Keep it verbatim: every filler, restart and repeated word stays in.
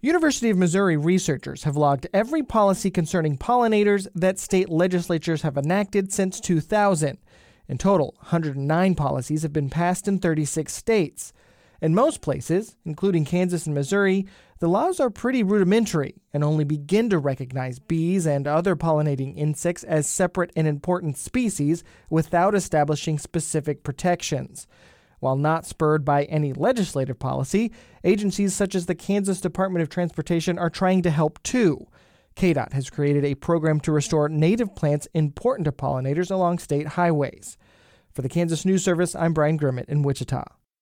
University of Missouri researchers have logged every policy concerning pollinators that state legislatures have enacted since two thousand. In total, one hundred nine policies have been passed in thirty-six states. In most places, including Kansas and Missouri, the laws are pretty rudimentary and only begin to recognize bees and other pollinating insects as separate and important species without establishing specific protections. While not spurred by any legislative policy, agencies such as the Kansas Department of Transportation are trying to help too. K D O T has created a program to restore native plants important to pollinators along state highways. For the Kansas News Service, I'm Brian Grimmett in Wichita.